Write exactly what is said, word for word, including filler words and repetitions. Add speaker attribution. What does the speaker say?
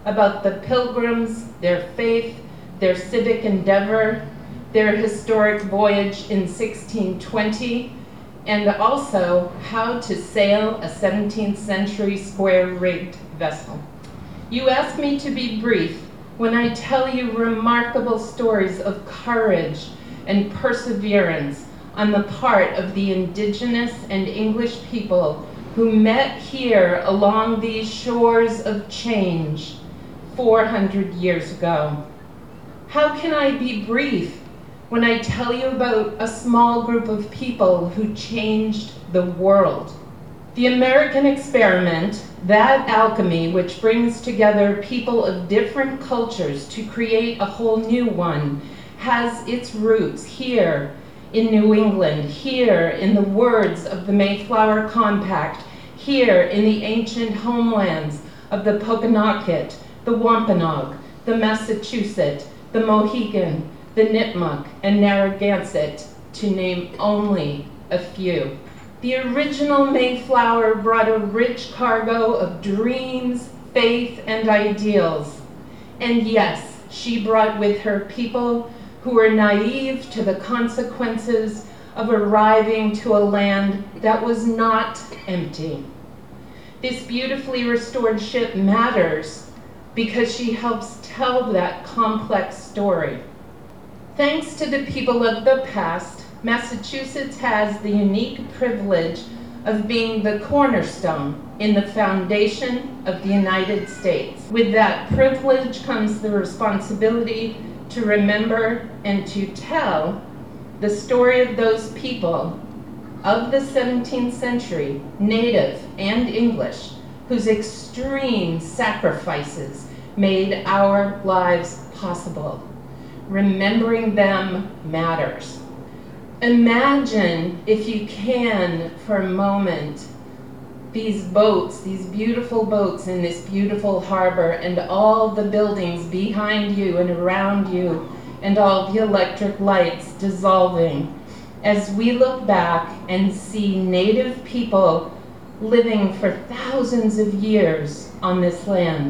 Speaker 1: about the Pilgrims, their faith, their civic endeavor, their historic voyage in sixteen twenty, and also how to sail a seventeenth century square-rigged vessel. You ask me to be brief when I tell you remarkable stories of courage and perseverance on the part of the indigenous and English people who met here along these shores of change four hundred years ago. How can I be brief when I tell you about a small group of people who changed the world? The American experiment, that alchemy which brings together people of different cultures to create a whole new one, has its roots here in New England, here in the words of the Mayflower Compact, here in the ancient homelands of the Pokanoket, the Wampanoag, the Massachusetts, the Mohegan, the Nipmuc, and Narragansett, to name only a few. The original Mayflower brought a rich cargo of dreams, faith, and ideals. And yes, she brought with her people who were naive to the consequences of arriving to a land that was not empty. This beautifully restored ship matters because she helps tell that complex story. Thanks to the people of the past, Massachusetts has the unique privilege of being the cornerstone in the foundation of the United States. With that privilege comes the responsibility to remember and to tell the story of those people of the seventeenth century, Native and English, whose extreme sacrifices made our lives possible. Remembering them matters. Imagine, if you can, for a moment, these boats, these beautiful boats in this beautiful harbor, and all the buildings behind you and around you, and all the electric lights dissolving, as we look back and see Native people living for thousands of years on this land.